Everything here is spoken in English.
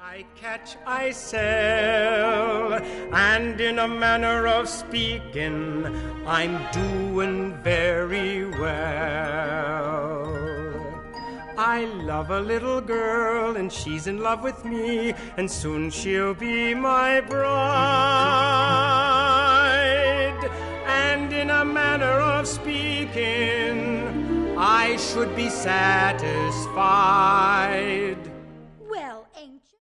I catch, I sell, and in a manner of speaking, I'm doing very well. I love a little girl, and she's in love with me, and soon she'll be my bride. And in a manner of speaking, I should be satisfied.